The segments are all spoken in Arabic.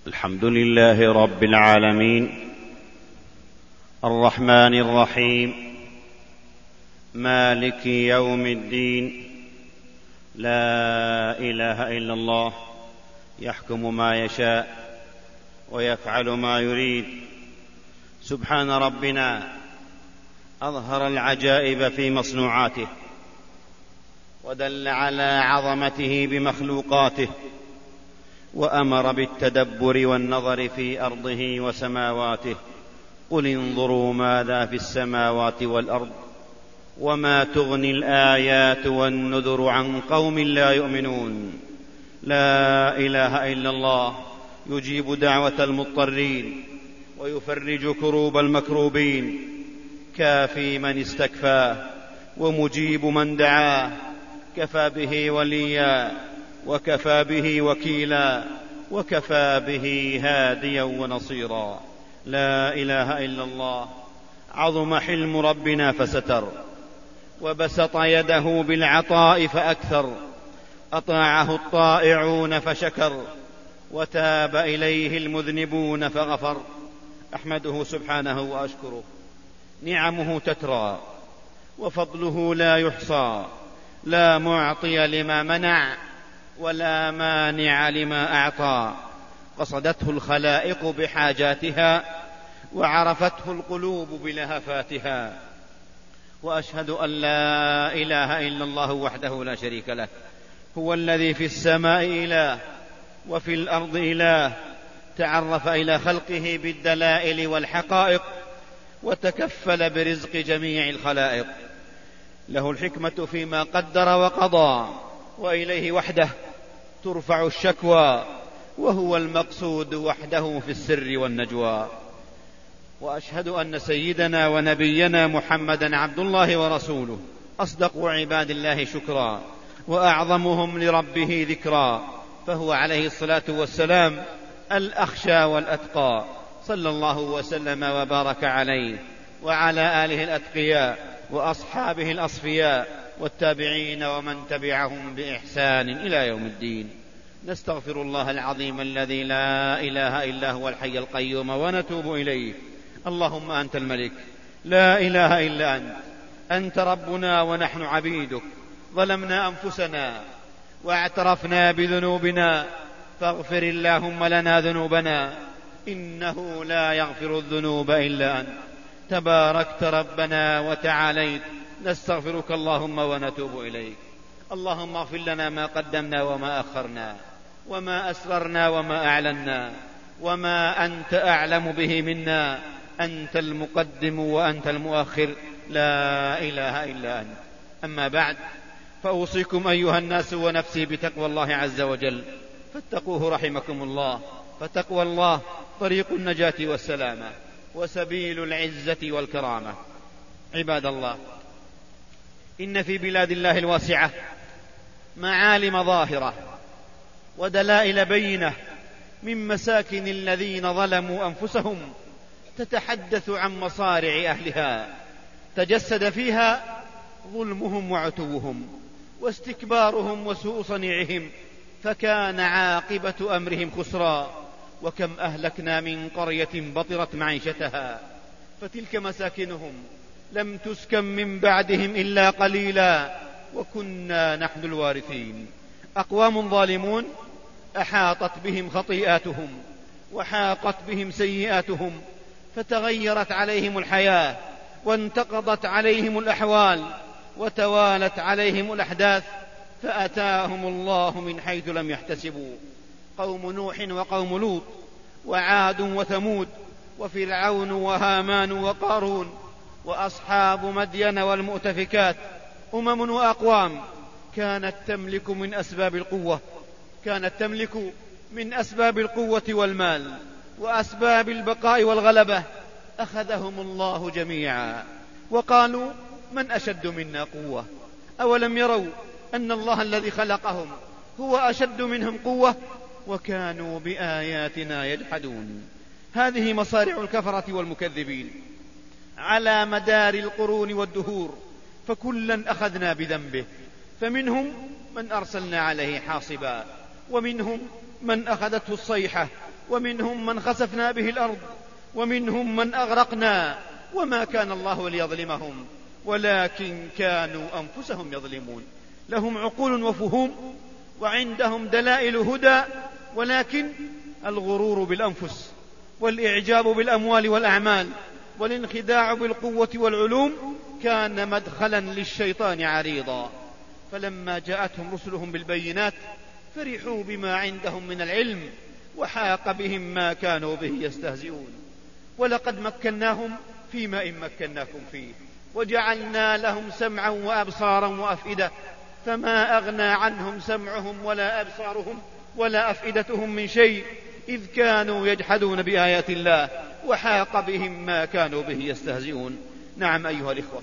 الحمد لله رب العالمين، الرحمن الرحيم، مالك يوم الدين. لا إله إلا الله، يحكم ما يشاء ويفعل ما يريد. سبحان ربنا، أظهر العجائب في مصنوعاته، ودل على عظمته بمخلوقاته، وأمر بالتدبر والنظر في أرضه وسماواته. قل انظروا ماذا في السماوات والأرض وما تغني الآيات والنذر عن قوم لا يؤمنون. لا إله إلا الله، يجيب دعوة المضطرين ويفرج كروب المكروبين، كافي من استكفاه ومجيب من دعاه، كفى به وليا وكفى به وكيلا وكفى به هاديا ونصيرا. لا إله إلا الله. عظم حلم ربنا فستر، وبسط يده بالعطاء فأكثر. أطاعه الطائعون فشكر، وتاب إليه المذنبون فغفر. أحمده سبحانه وأشكره، نعمه تترى وفضله لا يحصى، لا معطي لما منع ولا مانع لما أعطى. قصدته الخلائق بحاجاتها، وعرفته القلوب بلهفاتها. وأشهد أن لا إله إلا الله وحده لا شريك له، هو الذي في السماء إله وفي الأرض إله، تعرف إلى خلقه بالدلائل والحقائق، وتكفل برزق جميع الخلائق. له الحكمة فيما قدر وقضى، وإليه وحده ترفع الشكوى، وهو المقصود وحده في السر والنجوى. وأشهد أن سيدنا ونبينا محمدا عبد الله ورسوله، أصدق عباد الله شكرا، وأعظمهم لربه ذكرا، فهو عليه الصلاة والسلام الأخشى والأتقى، صلى الله وسلم وبارك عليه وعلى آله الأتقياء وأصحابه الأصفياء والتابعين ومن تبعهم بإحسان إلى يوم الدين. نستغفر الله العظيم الذي لا إله إلا هو الحي القيوم، ونتوب إليه. اللهم أنت الملك، لا إله إلا أنت، أنت ربنا ونحن عبيدك، ظلمنا أنفسنا واعترفنا بذنوبنا، فاغفر اللهم لنا ذنوبنا، إنه لا يغفر الذنوب إلا أنت. تباركت ربنا وتعاليت، نستغفرك اللهم ونتوب إليك. اللهم اغفر لنا ما قدمنا وما أخرنا، وما أسررنا وما أعلنا، وما أنت أعلم به منا. أنت المقدم وأنت المؤخر، لا إله إلا أنت. أما بعد، فأوصيكم أيها الناس ونفسي بتقوى الله عز وجل، فاتقوه رحمكم الله. فتقوى الله طريق النجاة والسلامة، وسبيل العزة والكرامة. عباد الله، إن في بلاد الله الواسعة معالم ظاهرة ودلائل بينة من مساكن الذين ظلموا أنفسهم، تتحدث عن مصارع أهلها، تجسد فيها ظلمهم وعتوهم واستكبارهم وسوء صنيعهم، فكان عاقبة أمرهم خسرا. وكم أهلكنا من قرية بطرت معيشتها، فتلك مساكنهم لم تسكن من بعدهم إلا قليلا، وكنا نحن الوارثين. أقوام ظالمون أحاطت بهم خطيئاتهم وحاقت بهم سيئاتهم، فتغيرت عليهم الحياة، وانتقضت عليهم الأحوال، وتوالت عليهم الأحداث، فأتاهم الله من حيث لم يحتسبوا. قوم نوح وقوم لوط وعاد وثمود وفرعون وهامان وقارون وأصحاب مدين والمؤتفكات، أمم وأقوام كانت تملك من أسباب القوة والمال وأسباب البقاء والغلبة، أخذهم الله جميعا، وقالوا من أشد منا قوة؟ أولم يروا أن الله الذي خلقهم هو أشد منهم قوة، وكانوا بآياتنا يجحدون. هذه مصارع الكفرة والمكذبين على مدار القرون والدهور، فكلا أخذنا بذنبه، فمنهم من أرسلنا عليه حاصبا، ومنهم من أخذته الصيحة ومنهم من خسفنا به الأرض ومنهم من أغرقنا وما كان الله ليظلمهم ولكن كانوا أنفسهم يظلمون. لهم عقول وفهوم وعندهم دلائل هدى، ولكن الغرور بالأنفس والإعجاب بالأموال والأعمال والانخداع بالقوة والعلوم كان مدخلا للشيطان عريضا. فلما جاءتهم رسلهم بالبينات فرحوا بما عندهم من العلم وحاق بهم ما كانوا به يستهزئون. ولقد مكناهم فيما إن مكناكم فيه وجعلنا لهم سمعا وأبصارا وأفئدة فما أغنى عنهم سمعهم ولا أبصارهم ولا أفئدتهم من شيء إذ كانوا يجحدون بآيات الله وحاق بهم ما كانوا به يستهزئون. نعم أيها الإخوة،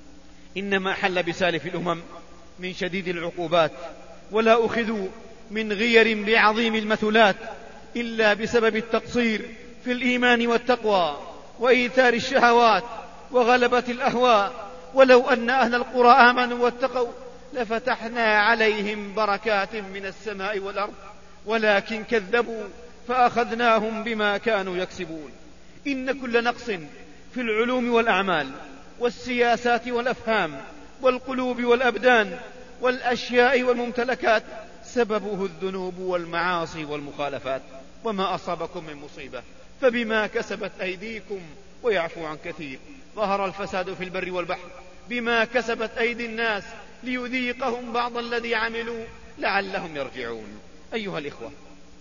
إنما حل بسالف الأمم من شديد العقوبات ولا أخذوا من غير بعظيم المثلات إلا بسبب التقصير في الإيمان والتقوى وإيثار الشهوات وغلبة الأهواء. ولو أن أهل القرى آمنوا واتقوا لفتحنا عليهم بركات من السماء والأرض ولكن كذبوا فأخذناهم بما كانوا يكسبون. إن كل نقص في العلوم والأعمال والسياسات والأفهام والقلوب والأبدان والأشياء والممتلكات سببه الذنوب والمعاصي والمخالفات. وما أصابكم من مصيبة فبما كسبت أيديكم ويعفو عن كثير. ظهر الفساد في البر والبحر بما كسبت أيدي الناس ليذيقهم بعض الذي عملوا لعلهم يرجعون. أيها الإخوة،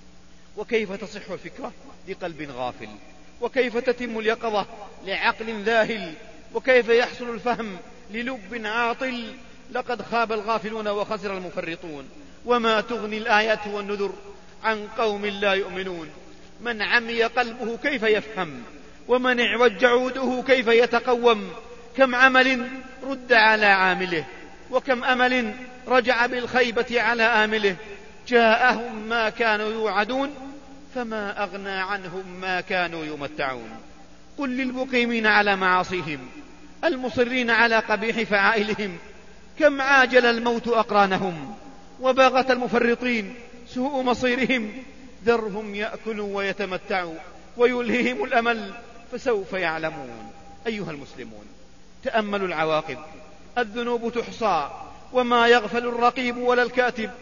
وكيف تصح الفكرة لقلب غافل؟ وكيف تتم اليقظة لعقل ذاهل؟ وكيف يحصل الفهم للب عاطل؟ لقد خاب الغافلون وخسر المفرطون. وما تغني الآيات والنذر عن قوم لا يؤمنون. من عمي قلبه كيف يفهم؟ ومن اعوج عوده كيف يتقوم؟ كم عمل رد على عامله وكم أمل رجع بالخيبة على آمله. جاءهم ما كانوا يوعدون فما أغنى عنهم ما كانوا يمتعون. قل للمقيمين على معاصيهم المصرين على قبيح فعائلهم كم عاجل الموت أقرانهم وباغت المفرطين سوء مصيرهم. ذرهم يأكلوا ويتمتعوا ويلههم الأمل فسوف يعلمون. أيها المسلمون، تأملوا العواقب. الذنوب تحصى وما يغفل الرقيب ولا الكاتب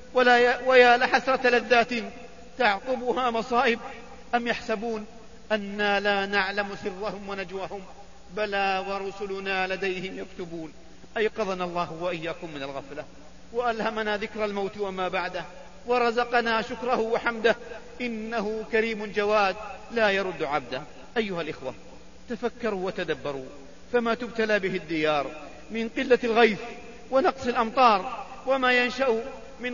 ويا لحسرة لذات تعقبها مصائب. أم يحسبون أنا لا نعلم سرهم ونجواهم بلى ورسلنا لديهم يكتبون. أيقظنا الله وإياكم من الغفلة وألهمنا ذكر الموت وما بعده ورزقنا شكره وحمده إنه كريم جواد لا يرد عبده. أيها الإخوة، تفكروا وتدبروا فما تبتلى به الديار من قلة الغيث ونقص الأمطار وما ينشأ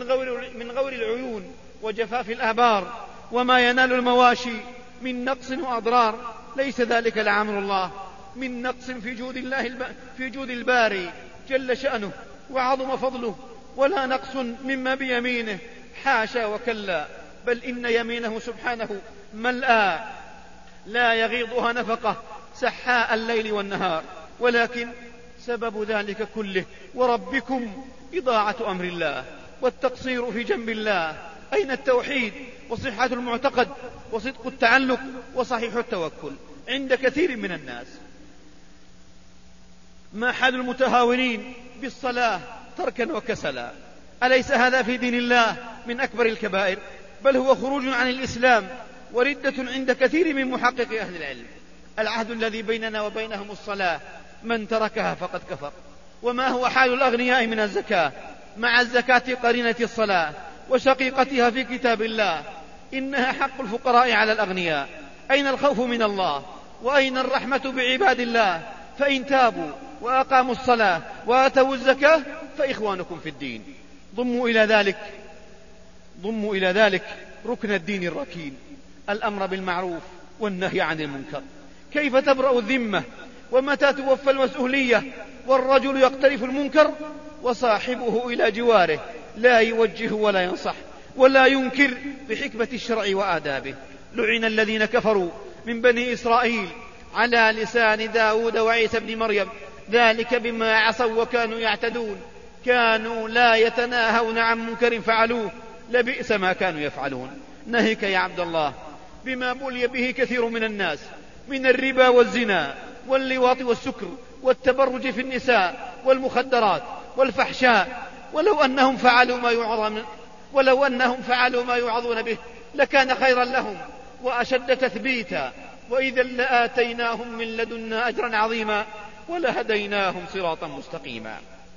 من غور العيون وجفاف الآبار وما ينال المواشي من نقص وأضرار. ليس ذلك لعمر الله من نقص في جود الباري جل شأنه وعظم فضله ولا نقص مما بيمينه حاشا وكلا، بل إن يمينه سبحانه ملأى لا يغيضها نفقة سحاء الليل والنهار. ولكن سبب ذلك كله وربكم إضاعة أمر الله والتقصير في جنب الله. أين التوحيد وصحة المعتقد وصدق التعلق وصحيح التوكل عند كثير من الناس؟ ما حال المتهاونين بالصلاة تركا وكسلا؟ أليس هذا في دين الله من أكبر الكبائر؟ بل هو خروج عن الإسلام وردة عند كثير من محقق أهل العلم. العهد الذي بيننا وبينهم الصلاة، من تركها فقد كفر. وما هو حال الأغنياء من الزكاة مع الزكاة قرينة الصلاة وشقيقتها في كتاب الله؟ إنها حق الفقراء على الأغنياء. أين الخوف من الله وأين الرحمة بعباد الله؟ فإن تابوا وأقاموا الصلاة وآتوا الزكاة فإخوانكم في الدين. ضموا إلى ذلك ركن الدين الركين، الأمر بالمعروف والنهي عن المنكر. كيف تبرأ الذمة ومتى توفى المسؤولية والرجل يقترف المنكر وصاحبه إلى جواره لا يوجه ولا ينصح ولا ينكر بحكمة الشرع وآدابه؟ لعن الذين كفروا من بني إسرائيل على لسان داود وعيسى بن مريم ذلك بما عصوا وكانوا يعتدون كانوا لا يتناهون عن منكر فعلوه لبئس ما كانوا يفعلون. نهيك يا عبد الله بما بلي به كثير من الناس من الربا والزنا واللواط والسكر والتبرج في النساء والمخدرات والفحشاء، ولو أنهم فعلوا ما يوعظون به لكان خيرا لهم وأشد تثبيتا، وإذا لآتيناهم من لدنا أجرا عظيما ولهديناهم صراطا مستقيما.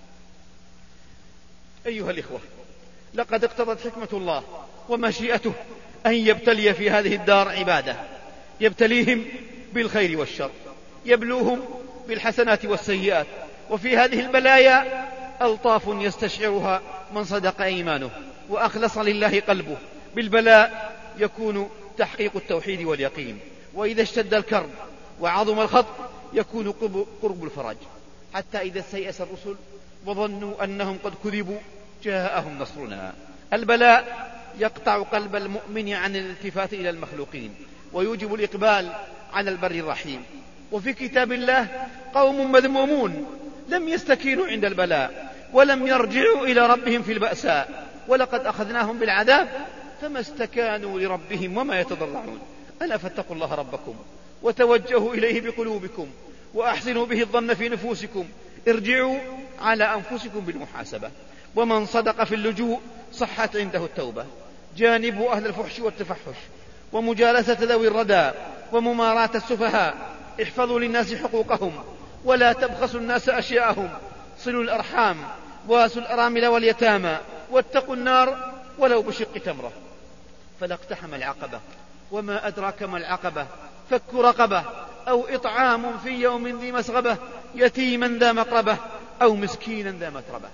أيها الإخوة، لقد اقتضت حكمة الله ومشيئته أن يبتلي في هذه الدار عباده، يبتليهم بالخير والشر، يبلوهم بالحسنات والسيئات، وفي هذه البلايا ألطاف يستشعرها من صدق إيمانه وأخلص لله قلبه. بالبلاء يكون تحقيق التوحيد واليقين، وإذا اشتد الكرب وعظم الخطر يكون قرب الفرج، حتى إذا استيأس الرسل وظنوا أنهم قد كذبوا جاءهم نصرنا. البلاء يقطع قلب المؤمن عن الالتفات إلى المخلوقين ويوجب الإقبال على البر الرحيم. وفي كتاب الله قوم مذمومون لم يستكينوا عند البلاء ولم يرجعوا إلى ربهم في البأساء، ولقد أخذناهم بالعذاب فما استكانوا لربهم وما يتضرعون. ألا فاتقوا الله ربكم وتوجهوا إليه بقلوبكم وأحسنوا به الظن في نفوسكم، ارجعوا على أنفسكم بالمحاسبة. ومن صدق في اللجوء صحت عنده التوبة. جانبوا أهل الفحش والتفحش ومجالسة ذوي الردى ومماراة السفهاء. احفظوا للناس حقوقهم ولا تبخسوا الناس أشياءهم. صلوا الأرحام واسوا الأرامل واليتامى واتقوا النار ولو بشق تمرة. فلا اقتحم العقبة وما أدراك ما العقبة، فك رقبة أو إطعام في يوم ذي مسغبة، يتيما ذا مقربة أو مسكينا ذا متربة.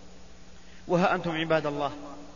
وها أنتم عباد الله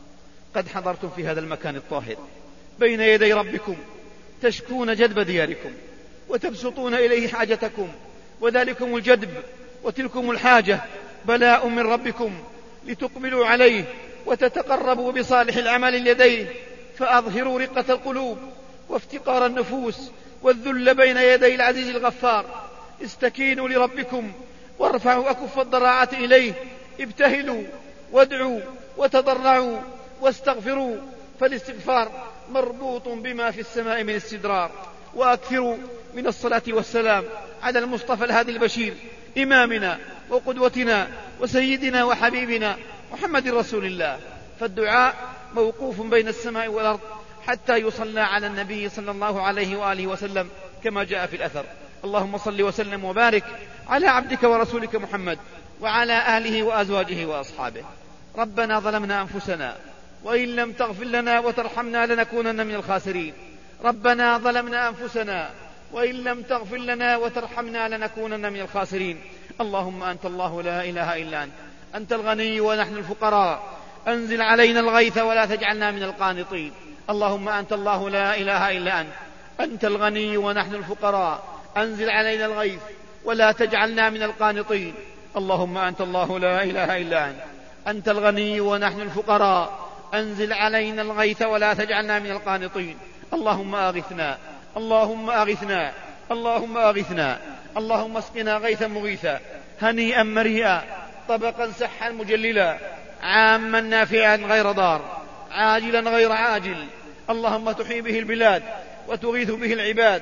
قد حضرتم في هذا المكان الطاهر بين يدي ربكم، تشكون جدب دياركم وتبسطون إليه حاجتكم، وذلكم الجدب وتلكم الحاجة بلاء من ربكم لتقبلوا عليه وتتقربوا بصالح العمل لديه. فأظهروا رقة القلوب وافتقار النفوس والذل بين يدي العزيز الغفار. استكينوا لربكم وارفعوا أكف الضراعة إليه. ابتهلوا وادعوا وتضرعوا واستغفروا، فالاستغفار مربوط بما في السماء من استدرار. وأكثروا من الصلاة والسلام على المصطفى الهادي البشير إمامنا وقدوتنا وسيدنا وحبيبنا محمد رسول الله. فالدعاء موقوف بين السماء والأرض حتى يصلى على النبي صلى الله عليه وآله وسلم كما جاء في الأثر. اللهم صل وسلم وبارك على عبدك ورسولك محمد وعلى آله وأزواجه وأصحابه. ربنا ظلمنا أنفسنا وإن لم تغفر لنا وترحمنا لنكونن من الخاسرين. ربنا ظلمنا أنفسنا وإن لم تغفر لنا وترحمنا لنكونن من الخاسرين. اللهم أنت الله لا إله إلا أنت، أنت الغني ونحن الفقراء، أنزل علينا الغيث ولا تجعلنا من القانطين. اللهم أنت الله لا إله إلا أنت، أنت الغني ونحن الفقراء، أنزل علينا الغيث ولا تجعلنا من القانطين. اللهم أنت الله لا إله إلا أنت، أنت الغني ونحن الفقراء، أنزل علينا الغيث ولا تجعلنا من القانطين. اللهم أغثنا، اللهم أغثنا، اللهم أغثنا، اللهم اسقنا غيثا مغيثا هنيئا مريئا طبقا سحا مجللا عاما نافعا غير ضار عاجلا غير عاجل. اللهم تحيي به البلاد وتغيث به العباد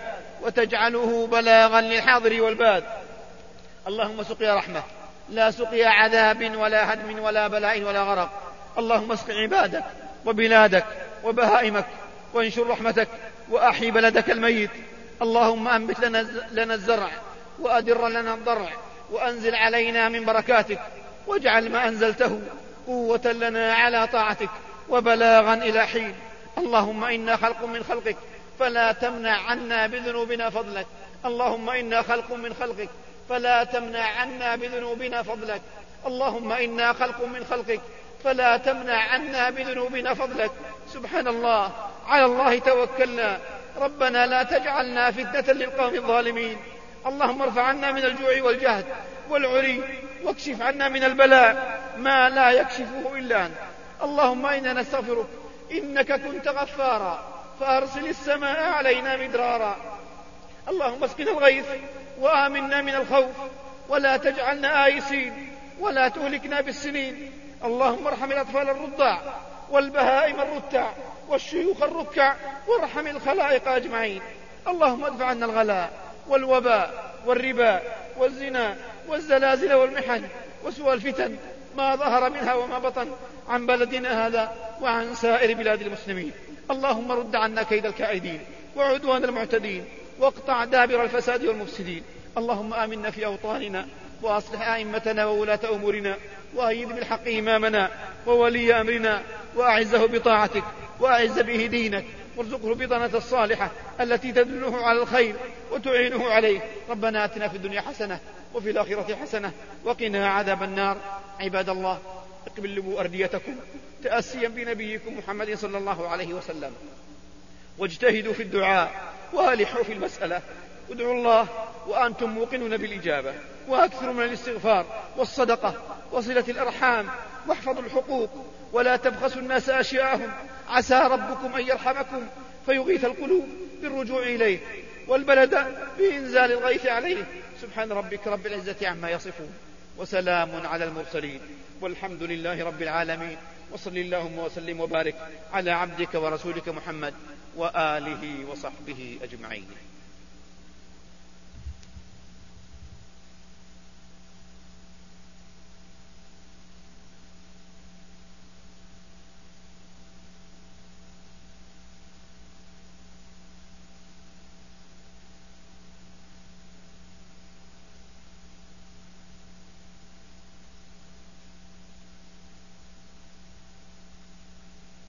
وتجعله بلاغا للحاضر والباد. اللهم سقيا رحمة لا سقيا عذاب ولا هدم ولا بلاء ولا غرق. اللهم اسق عبادك وبلادك وبهائمك وانشر رحمتك وأحي بلدك الميت. اللهم أنبت لنا الزرع وأدر لنا الضرع وأنزل علينا من بركاتك، واجعل ما أنزلته قوة لنا على طاعتك وبلاغا إلى حين. اللهم إنا خلق من خلقك فلا تمنع عنا بذنوبنا فضلك. اللهم إنا خلق من خلقك فلا تمنع عنا بذنوبنا فضلك. اللهم إنا خلق من خلقك فلا تمنع عنا بذنوبنا فضلك. سبحان الله، على الله توكلنا. ربنا لا تجعلنا فتنة للقوم الظالمين. اللهم ارفع عنا من الجوع والجهد والعري واكشف عنا من البلاء ما لا يكشفه إلا أنت. اللهم إنا نستغفرك إنك كنت غفارا فأرسل السماء علينا مدرارا. اللهم اسقنا الغيث وآمنا من الخوف ولا تجعلنا آيسين ولا تهلكنا بالسنين. اللهم ارحم الأطفال الرضع والبهائم الرتع والشيوخ الركع وارحم الخلائق أجمعين. اللهم ادفع عنا الغلاء والوباء والربا والزنا والزلازل والمحن وسوء الفتن ما ظهر منها وما بطن عن بلدنا هذا وعن سائر بلاد المسلمين. اللهم رد عنا كيد الكائدين وعدوان المعتدين واقطع دابر الفساد والمفسدين. اللهم آمنا في أوطاننا وأصلح أئمتنا وولاة أمورنا وأيد بالحق إمامنا وولي أمرنا وأعزه بطاعتك وأعز به دينك وارزقه البطانة الصالحة التي تدله على الخير وتعينه عليه. ربنا آتنا في الدنيا حسنة وفي الآخرة حسنة وقنا عذاب النار. عباد الله، اقبلوا أرديتكم تأسيا بنبيكم محمد صلى الله عليه وسلم، واجتهدوا في الدعاء والحوا في المسألة. ادعوا الله وأنتم موقنون بالإجابة، وأكثروا من الاستغفار والصدقة وصلة الأرحام، واحفظوا الحقوق ولا تبخسوا الناس أشياءهم، عسى ربكم أن يرحمكم فيغيث القلوب بالرجوع إليه والبلد بإنزال الغيث عليه. سبحان ربك رب العزة عما يصفون وسلام على المرسلين والحمد لله رب العالمين. وصل اللهم وسلم وبارك على عبدك ورسولك محمد وآله وصحبه أجمعين.